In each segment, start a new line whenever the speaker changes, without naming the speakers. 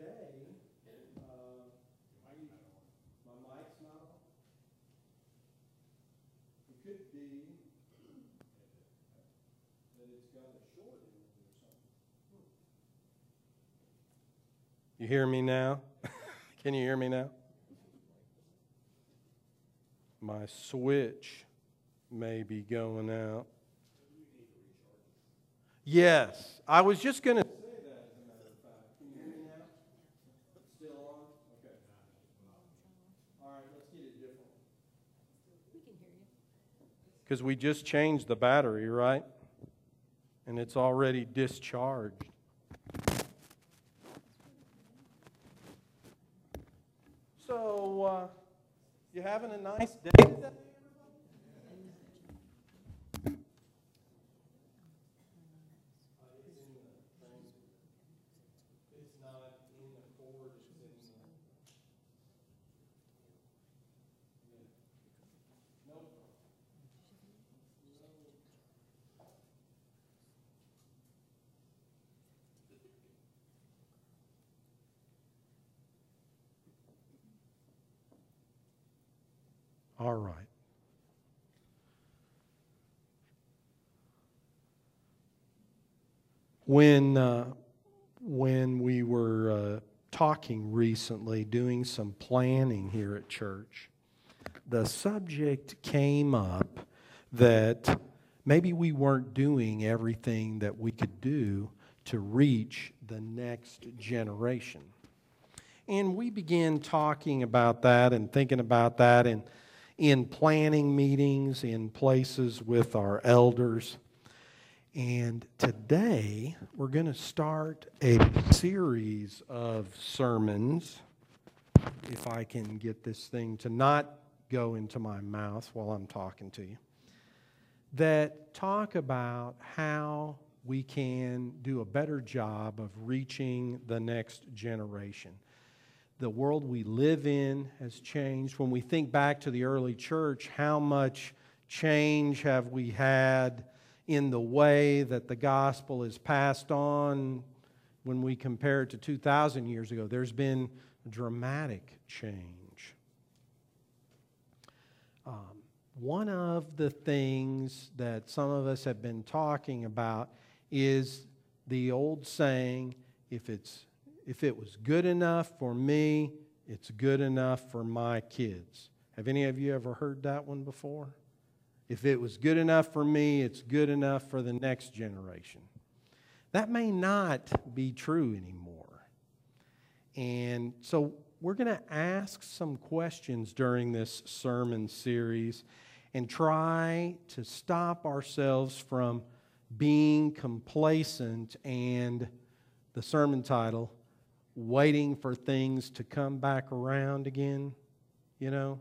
today, my mic's not on. It could be that it's got a short in it or something. You hear me now? Can you hear me now? My switch may be going out. Yes, I was just going to say that as a matter of fact. Can you hear me now? It's still on? Okay. All right, let's get it different.
We can hear you.
Because we just changed the battery, right? And it's already discharged. So, you having a nice day today? All right. When we were talking recently, doing some planning here at church, the subject came up that maybe we weren't doing everything that we could do to reach the next generation. And we began talking about that and thinking about that in planning meetings, in places with our elders. And today, we're going to start a series of sermons, if I can get this thing to not go into my mouth while I'm talking to you, that talk about how we can do a better job of reaching the next generation. The world we live in has changed. When we think back to the early church, how much change have we had in the way that the gospel is passed on when we compare it to 2,000 years ago? There's been dramatic change. One of the things that some of us have been talking about is the old saying, if it was good enough for me, it's good enough for my kids. Have any of you ever heard that one before? If it was good enough for me, it's good enough for the next generation. That may not be true anymore. And so we're going to ask some questions during this sermon series and try to stop ourselves from being complacent and, the sermon title, waiting for things to come back around again, you know.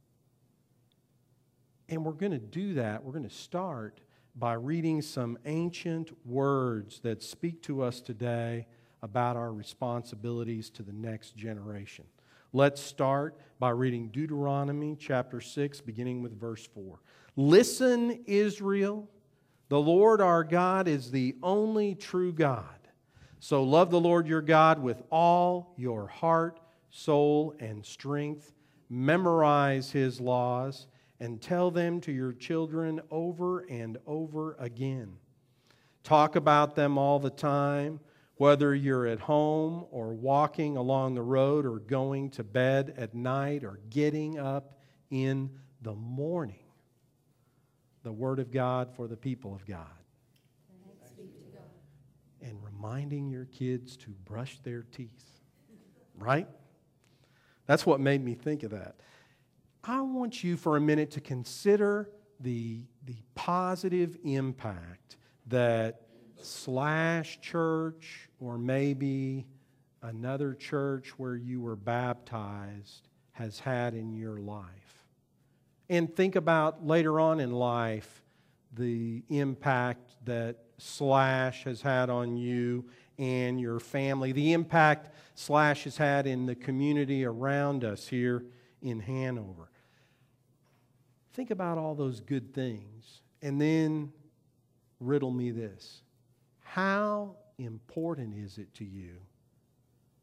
And we're going to do that. We're going to start by reading some ancient words that speak to us today about our responsibilities to the next generation. Let's start by reading Deuteronomy chapter 6, beginning with verse 4. Listen, Israel, the Lord our God is the only true God. So love the Lord your God with all your heart, soul, and strength. Memorize His laws and tell them to your children over and over again. Talk about them all the time, whether you're at home or walking along the road or going to bed at night or getting up in the morning. The Word of God for the people of God.
Thanks be to God.
And reminding your kids to brush their teeth. Right? That's what made me think of that. I want you for a minute to consider the positive impact that Slash Church or maybe another church where you were baptized has had in your life. And think about later on in life the impact that Slash has had on you and your family, the impact Slash has had in the community around us here in Hanover. Think about all those good things and then riddle me this. How important is it to you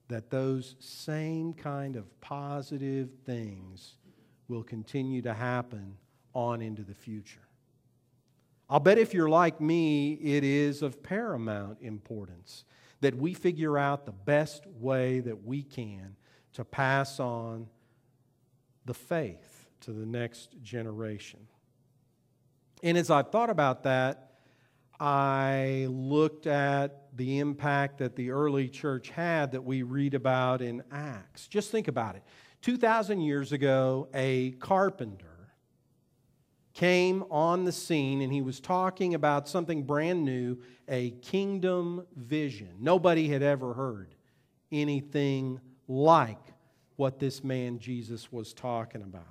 that those same kind of positive things will continue to happen on into the future. I'll bet if you're like me, it is of paramount importance that we figure out the best way that we can to pass on the faith to the next generation. And as I've thought about that, I looked at the impact that the early church had that we read about in Acts. Just think about it. 2,000 years ago, a carpenter came on the scene and he was talking about something brand new, a kingdom vision. Nobody had ever heard anything like what this man Jesus was talking about.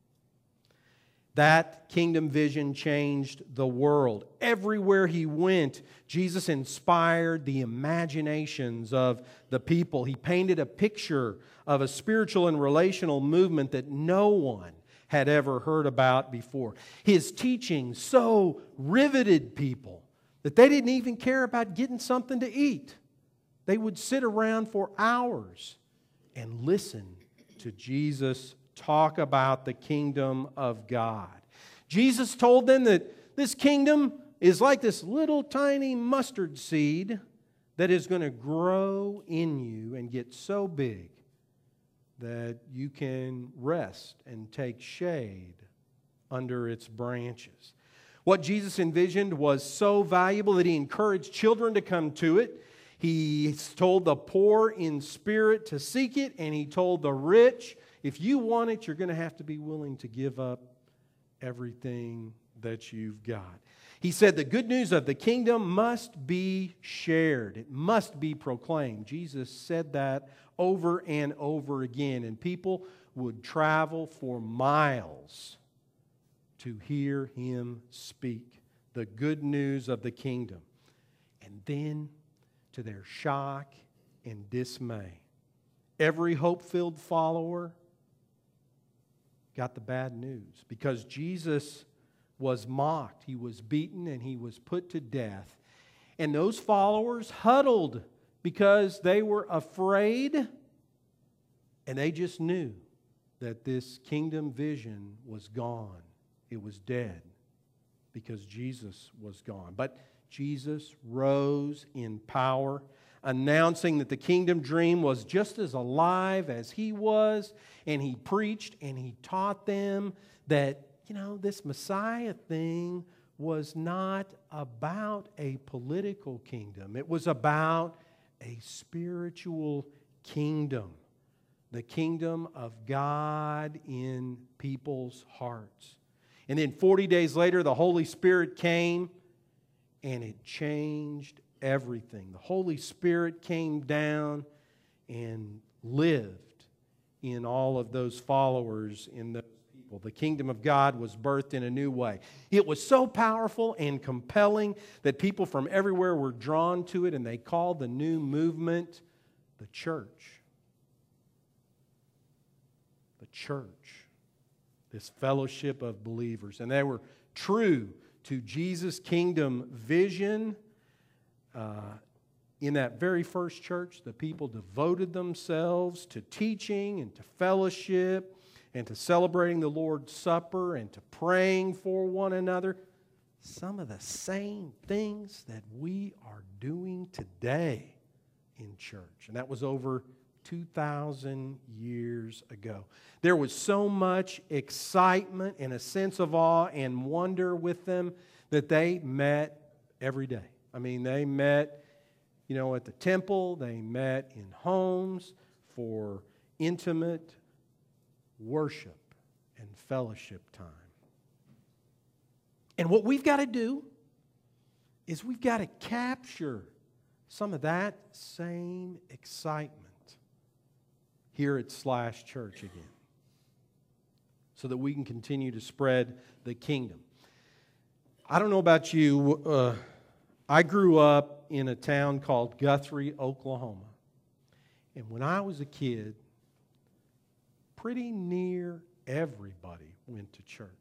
That kingdom vision changed the world. Everywhere he went, Jesus inspired the imaginations of the people. He painted a picture of a spiritual and relational movement that no one had ever heard about before. His teaching so riveted people that they didn't even care about getting something to eat. They would sit around for hours and listen to Jesus talk about the kingdom of God. Jesus told them that this kingdom is like this little tiny mustard seed that is going to grow in you and get so big that you can rest and take shade under its branches. What Jesus envisioned was so valuable that he encouraged children to come to it. He told the poor in spirit to seek it, and he told the rich, if you want it, you're going to have to be willing to give up everything that you've got. He said the good news of the kingdom must be shared. It must be proclaimed. Jesus said that over and over again, and people would travel for miles to hear him speak the good news of the kingdom. And then, to their shock and dismay, every hope-filled follower got the bad news, because Jesus was mocked, he was beaten, and he was put to death. And those followers huddled because they were afraid, and they just knew that this kingdom vision was gone. It was dead because Jesus was gone. But Jesus rose in power, announcing that the kingdom dream was just as alive as he was, and he preached and he taught them that, this Messiah thing was not about a political kingdom. It was about a spiritual kingdom, the kingdom of God in people's hearts. And then 40 days later, the Holy Spirit came, and it changed everything. The Holy Spirit came down and lived in all of those followers, in those people. The kingdom of God was birthed in a new way. It was so powerful and compelling that people from everywhere were drawn to it, and they called the new movement the church. The church. This fellowship of believers. And they were true to Jesus' kingdom vision. In that very first church, the people devoted themselves to teaching and to fellowship and to celebrating the Lord's Supper and to praying for one another. Some of the same things that we are doing today in church. And that was over 2,000 years ago. There was so much excitement and a sense of awe and wonder with them that they met every day. I mean, they met, at the temple. They met in homes for intimate worship and fellowship time. And what we've got to do is we've got to capture some of that same excitement here at Slash Church again, so that we can continue to spread the kingdom. I don't know about you, I grew up in a town called Guthrie, Oklahoma. And when I was a kid, pretty near everybody went to church.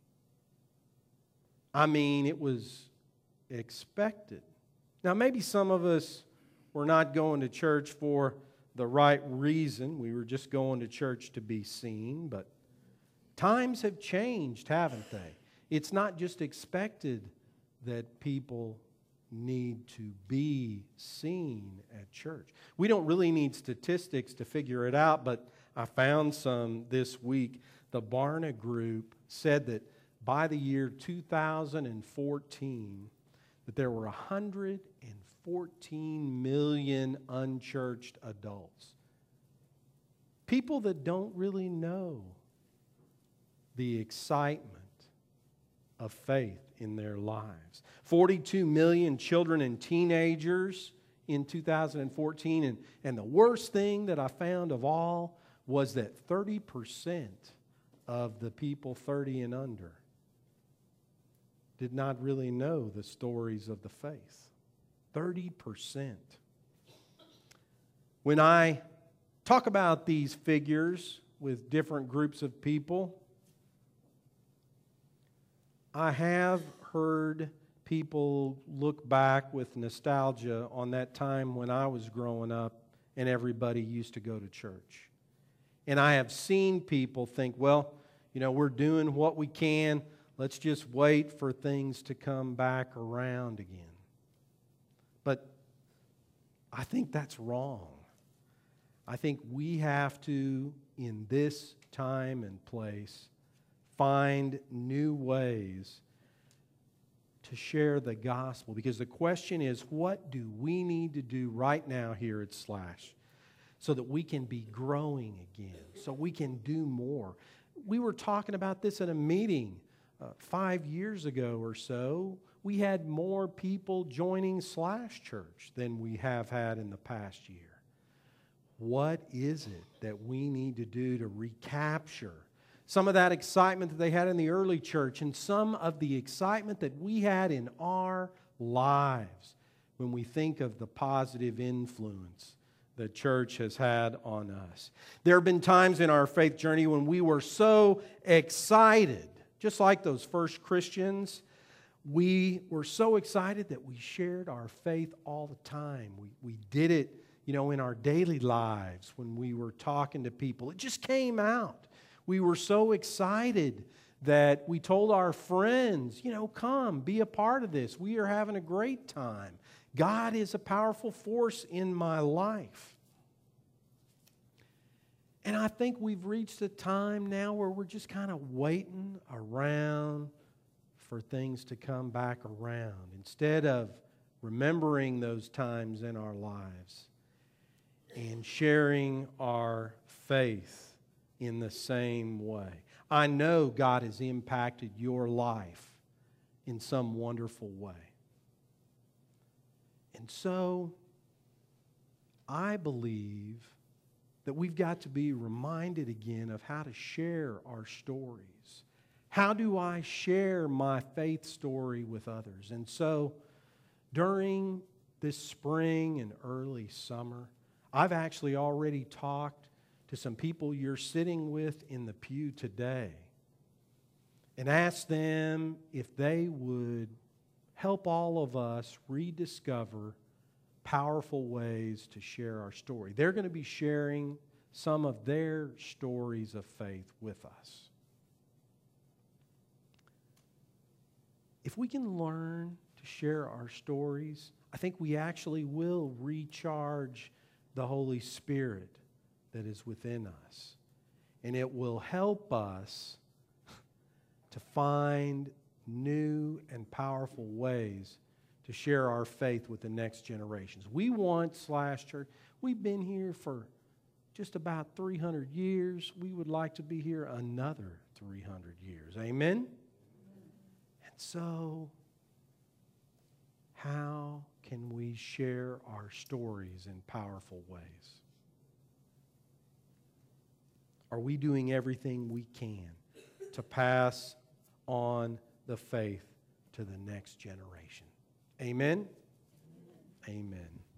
I mean, it was expected. Now, maybe some of us were not going to church for the right reason. We were just going to church to be seen, but times have changed, haven't they? It's not just expected that people need to be seen at church. We don't really need statistics to figure it out, but I found some this week. The Barna Group said that by the year 2014, that there were 114 million unchurched adults. People that don't really know the excitement of faith in their lives. 42 million children and teenagers in 2014. And the worst thing that I found of all was that 30% of the people 30 and under did not really know the stories of the faith. 30%. When I talk about these figures with different groups of people, I have heard people look back with nostalgia on that time when I was growing up and everybody used to go to church. And I have seen people think, well, we're doing what we can. Let's just wait for things to come back around again. But I think that's wrong. I think we have to, in this time and place, find new ways to share the gospel. Because the question is, what do we need to do right now here at Slash so that we can be growing again, so we can do more? We were talking about this at a meeting 5 years ago or so. We had more people joining Slash Church than we have had in the past year. What is it that we need to do to recapture some of that excitement that they had in the early church and some of the excitement that we had in our lives when we think of the positive influence the church has had on us? There have been times in our faith journey when we were so excited, just like those first Christians. We were so excited that we shared our faith all the time. We did it, in our daily lives when we were talking to people. It just came out. We were so excited that we told our friends, come, be a part of this. We are having a great time. God is a powerful force in my life. And I think we've reached a time now where we're just kind of waiting around for things to come back around instead of remembering those times in our lives and sharing our faith in the same way. I know God has impacted your life in some wonderful way. And so, I believe that we've got to be reminded again of how to share our stories. How do I share my faith story with others? And so, during this spring and early summer, I've actually already talked to some people you're sitting with in the pew today and asked them if they would help all of us rediscover powerful ways to share our story. They're going to be sharing some of their stories of faith with us. If we can learn to share our stories, I think we actually will recharge the Holy Spirit that is within us. And it will help us to find new and powerful ways to share our faith with the next generations. We want Slash Church. We've been here for just about 300 years. We would like to be here another 300 years. Amen? And so, how can we share our stories in powerful ways? Are we doing everything we can to pass on the faith to the next generation? Amen? Amen.